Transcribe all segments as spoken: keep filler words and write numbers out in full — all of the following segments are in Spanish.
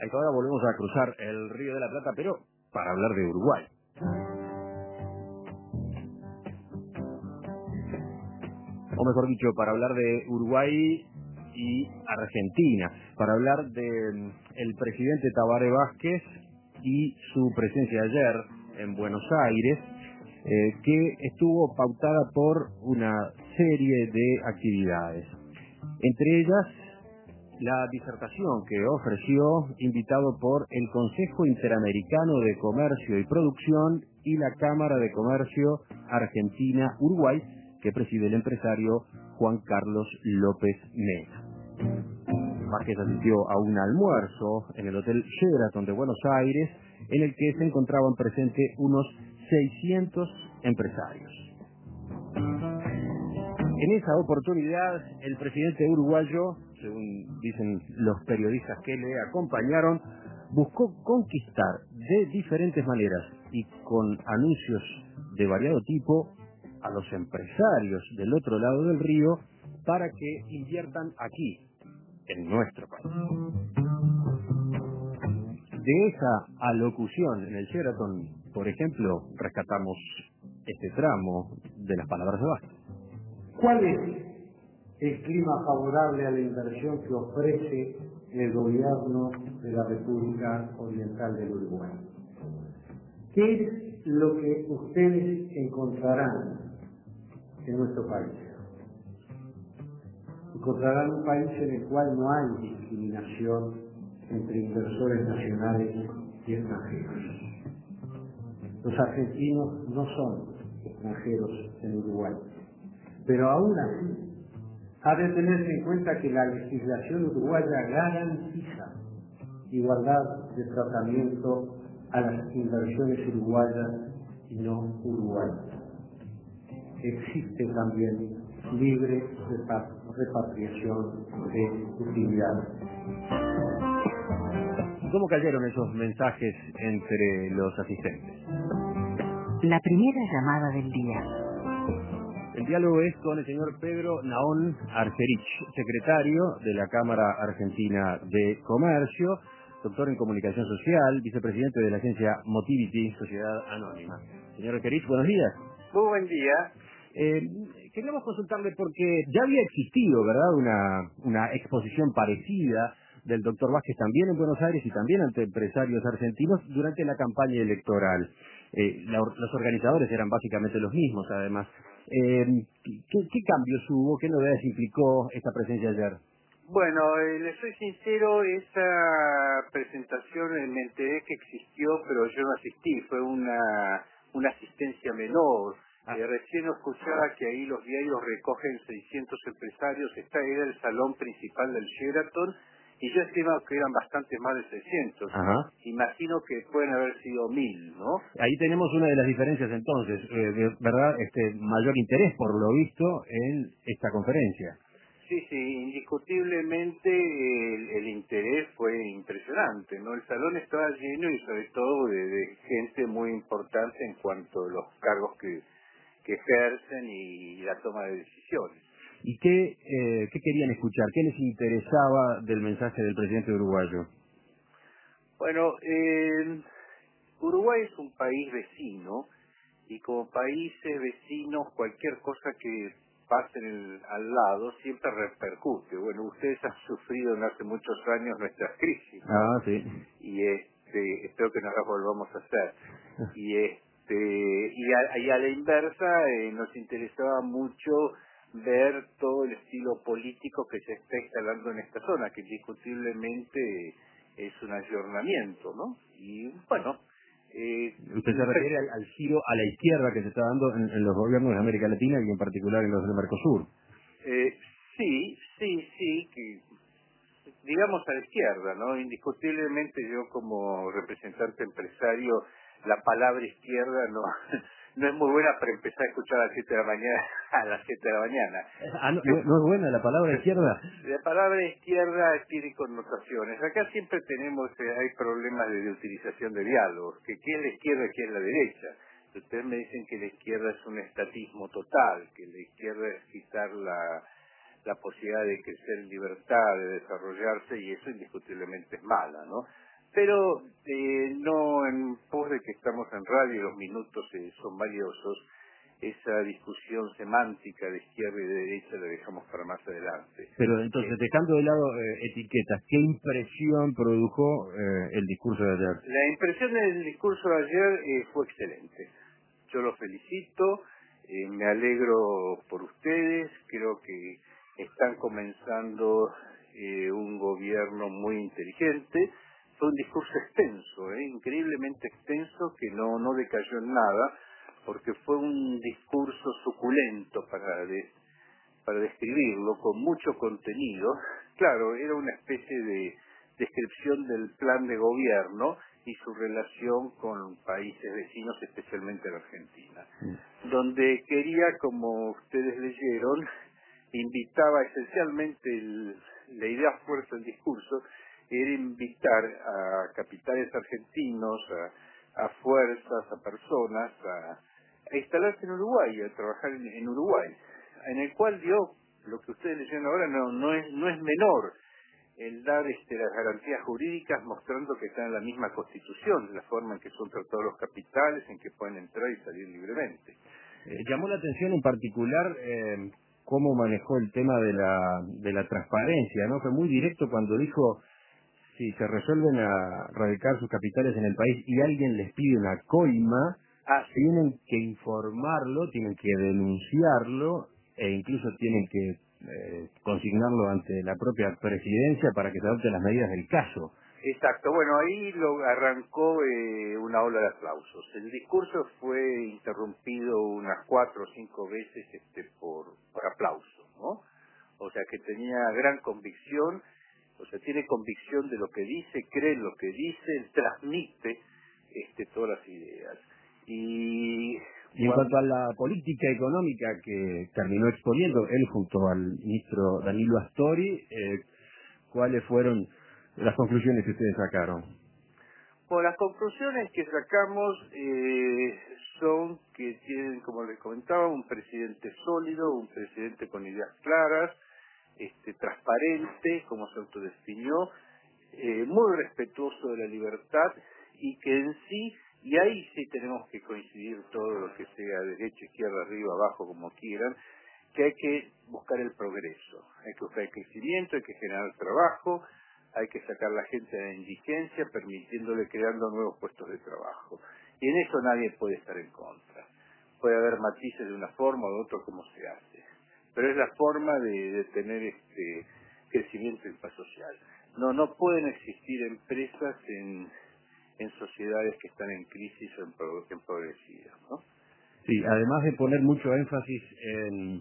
A esta hora volvemos a cruzar el Río de la Plata, pero para hablar de Uruguay. O mejor dicho, para hablar de Uruguay y Argentina, para hablar de el presidente Tabaré Vázquez y su presencia ayer en Buenos Aires, eh, que estuvo pautada por una serie de actividades. Entre ellas, la disertación que ofreció, invitado por el Consejo Interamericano de Comercio y Producción y la Cámara de Comercio Argentina-Uruguay, que preside el empresario Juan Carlos López Mena. Vázquez asistió a un almuerzo en el Hotel Sheraton de Buenos Aires, en el que se encontraban presentes unos seiscientos empresarios. En esa oportunidad, el presidente uruguayo, según dicen los periodistas que le acompañaron, buscó conquistar de diferentes maneras y con anuncios de variado tipo a los empresarios del otro lado del río para que inviertan aquí, en nuestro país. De esa alocución en el Sheraton, por ejemplo, rescatamos este tramo de las palabras de Vázquez. ¿Cuál es el clima favorable a la inversión que ofrece el gobierno de la República Oriental del Uruguay? ¿Qué es lo que ustedes encontrarán en nuestro país? Encontrarán un país en el cual no hay discriminación entre inversores nacionales y extranjeros. Los argentinos no son extranjeros en Uruguay, pero aún así ha de tenerse en cuenta que la legislación uruguaya garantiza igualdad de tratamiento a las inversiones uruguayas y no uruguayas. Existe también libre repatriación de utilidades. ¿Cómo cayeron esos mensajes entre los asistentes? La primera llamada del día. El diálogo es con el señor Pedro Naón Argerich, secretario de la Cámara Argentina de Comercio, doctor en Comunicación Social, vicepresidente de la agencia Motivity, Sociedad Anónima. Señor Argerich, buenos días. Muy buen día. Eh, queríamos consultarle porque ya había existido, ¿verdad?, una, una exposición parecida del doctor Vázquez también en Buenos Aires y también ante empresarios argentinos durante la campaña electoral. Eh, la, los organizadores eran básicamente los mismos, además. Eh, ¿qué, ¿Qué cambios hubo? ¿Qué novedades implicó esta presencia ayer? Bueno, eh, le soy sincero, esa presentación eh, me enteré que existió, pero yo no asistí, fue una, una asistencia menor. Ah. Eh, recién escuchaba que ahí los diarios recogen seiscientos empresarios, está era el salón principal del Sheraton, y yo estimaba que eran bastante más de seiscientos. Ajá. Imagino que pueden haber sido mil, ¿no? Ahí tenemos una de las diferencias entonces, eh, de, ¿verdad? Este mayor interés, por lo visto, en esta conferencia. Sí, sí, indiscutiblemente el, el interés fue impresionante, ¿no? El salón estaba lleno y sobre todo de, de gente muy importante en cuanto a los cargos que, que ejercen y la toma de decisiones. ¿Y qué, eh, qué querían escuchar? ¿Qué les interesaba del mensaje del presidente uruguayo? Bueno, eh, Uruguay es un país vecino y como países vecinos cualquier cosa que pase en el, al lado siempre repercute. Bueno, ustedes han sufrido en hace muchos años nuestras crisis, ¿no? Ah, sí. Y este, espero que no las volvamos a hacer. Y este y a, y a la inversa eh, nos interesaba mucho ver todo el estilo político que se está instalando en esta zona, que indiscutiblemente es un ayornamiento, ¿no? Y bueno, eh, usted se refiere al, al giro a la izquierda que se está dando en, en los gobiernos de América Latina y en particular en los del Mercosur. Eh, sí, sí, sí, que digamos a la izquierda, ¿no? Indiscutiblemente yo como representante empresario, la palabra izquierda no no es muy buena para empezar a escuchar a las siete de la mañana, a las siete de la mañana. Ah, no, no, no es buena la palabra izquierda. La palabra izquierda tiene connotaciones. Acá siempre tenemos, eh, hay problemas de, de utilización de diálogos, que qué es la izquierda y qué es la derecha. Ustedes me dicen que la izquierda es un estatismo total, que la izquierda es quitar la, la posibilidad de crecer en libertad, de desarrollarse, y eso indiscutiblemente es mala, ¿no? pero eh, no en pos de que estamos en radio y los minutos eh, son valiosos. Esa discusión semántica de izquierda y de derecha la dejamos para más adelante. Pero entonces, Eh, dejando de lado eh, etiquetas, ¿qué impresión produjo eh, el discurso de ayer? La impresión del discurso de ayer eh, fue excelente. Yo los felicito, eh, me alegro por ustedes, creo que están comenzando eh, un gobierno muy inteligente. Fue un discurso extenso, eh, increíblemente extenso, que no, no decayó en nada, porque fue un discurso suculento para, de- para describirlo, con mucho contenido. Claro, era una especie de descripción del plan de gobierno y su relación con países vecinos, especialmente la Argentina, donde quería, como ustedes leyeron, invitaba esencialmente, el- la idea fuerte del discurso era invitar a capitales argentinos, a, a fuerzas, a personas, a, a instalarse en Uruguay, a trabajar en, en Uruguay, en el cual dio, lo que ustedes leyeron ahora no, no es no es menor, el dar este, las garantías jurídicas, mostrando que están en la misma Constitución, la forma en que son tratados los capitales, en que pueden entrar y salir libremente. Eh, llamó la atención en particular eh, cómo manejó el tema de la, de la transparencia, ¿no? Fue muy directo cuando dijo, si se resuelven a radicar sus capitales en el país y alguien les pide una coima, Ah, sí. tienen que informarlo, tienen que denunciarlo e incluso tienen que eh, consignarlo ante la propia presidencia para que se adopten las medidas del caso. Exacto, bueno, ahí lo arrancó eh, una ola de aplausos. El discurso fue interrumpido unas cuatro o cinco veces este, por, por aplausos, ¿no? O sea que tenía gran convicción, o sea, tiene convicción de lo que dice, cree en lo que dice, transmite este, todas las ideas. Y Y en cuando, cuanto a la política económica que terminó exponiendo él junto al ministro Danilo Astori, eh, ¿cuáles fueron las conclusiones que ustedes sacaron? Bueno, las conclusiones que sacamos eh, son que tienen, como les comentaba, un presidente sólido, un presidente con ideas claras, este, transparente, como se autodefinió, eh, muy respetuoso de la libertad y que en sí, y ahí sí tenemos que coincidir todo lo que sea derecha, izquierda, arriba, abajo, como quieran, que hay que buscar el progreso, hay que buscar el crecimiento, hay que generar trabajo, hay que sacar a la gente de la indigencia, permitiéndole creando nuevos puestos de trabajo. Y en eso nadie puede estar en contra. Puede haber matices de una forma o de otra como se hace. Pero es la forma de, de tener este crecimiento y paz social. No, no pueden existir empresas en, en sociedades que están en crisis o empro- empobrecidas, ¿no? Sí, además de poner mucho énfasis en,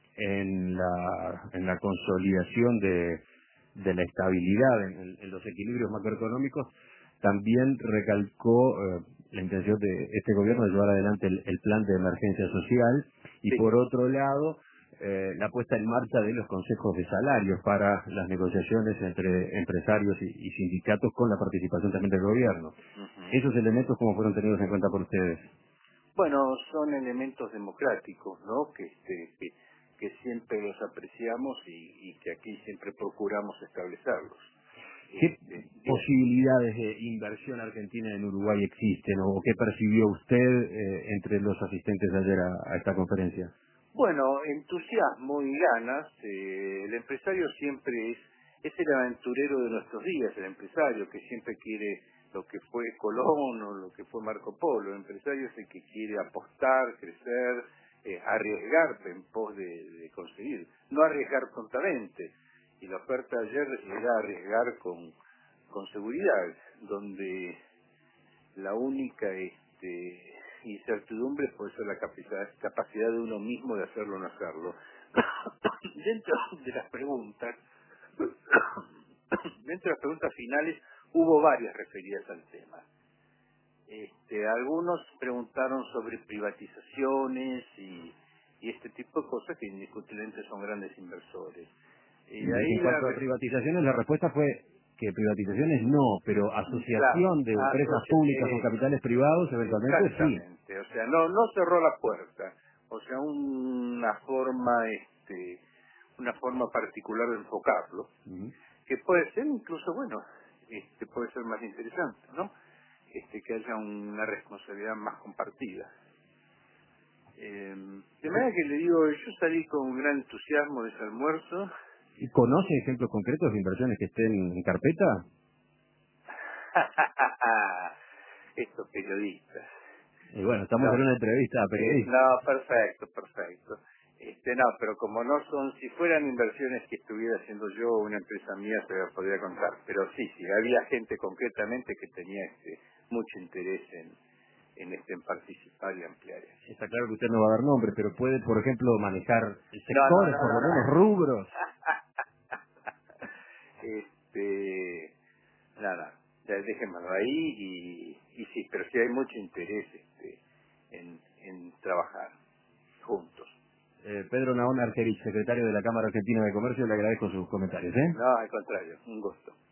en, la, en la consolidación de, de la estabilidad en, en los equilibrios macroeconómicos, también recalcó eh, la intención de este gobierno de llevar adelante el, el plan de emergencia social y, Sí. por otro lado, eh, la puesta en marcha de los consejos de salarios para las negociaciones entre empresarios y, y sindicatos con la participación también del gobierno. Ujú. ¿Esos elementos cómo fueron tenidos en cuenta por ustedes? Bueno, son elementos democráticos, ¿no? Que, este, que, que siempre los apreciamos y, y que aquí siempre procuramos establecerlos. ¿Qué Este, diga. posibilidades de inversión argentina en Uruguay existen o qué percibió usted eh, entre los asistentes de ayer a, a esta conferencia? Bueno, entusiasmo y ganas. Eh, el empresario siempre es, es el aventurero de nuestros días, el empresario que siempre quiere lo que fue Colón o lo que fue Marco Polo. El empresario es el que quiere apostar, crecer, eh, arriesgar en pos de, de conseguir. No arriesgar tontamente. Y la oferta de ayer era arriesgar con, con seguridad, donde la única este, incertidumbre puede ser la capacidad, capacidad de uno mismo de hacerlo o no hacerlo. Dentro de las preguntas, dentro de las preguntas finales, hubo varias referidas al tema. Este, algunos preguntaron sobre privatizaciones y, y este tipo de cosas que indiscutiblemente son grandes inversores. Y ahí En la, cuanto a privatizaciones, la respuesta fue que privatizaciones no, pero claro, asociación de empresas asocia- públicas con eh, capitales privados, eventualmente sí. exactamente, o sea, no no cerró la puerta, o sea, una forma este una forma particular de enfocarlo, Ujú. que puede ser incluso, bueno, este, puede ser más interesante, ¿no? Este, que haya una responsabilidad más compartida. Eh, de manera que le digo, yo salí con un gran entusiasmo de ese almuerzo. ¿Y conoce ejemplos concretos de inversiones que estén en carpeta? Estos periodistas. Y bueno, estamos No, en una entrevista a eh, periodistas. no, perfecto, perfecto. Este, no, pero como no son, si fueran inversiones que estuviera haciendo yo, una empresa mía, se la podría contar. Pero sí, sí, había gente concretamente que tenía este, mucho interés en, en, este, en participar y ampliar eso. Está claro que usted no va a dar nombres, pero puede, por ejemplo, manejar No, no, sectores, no, por no, lo no. menos rubros. este, nada, ya dejémoslo ahí y, y sí, pero sí hay mucho interés este, en, en trabajar juntos. Eh, Pedro Naón Argerich, secretario de la Cámara Argentina de Comercio, le agradezco sus comentarios. ¿eh? No, al contrario, un gusto.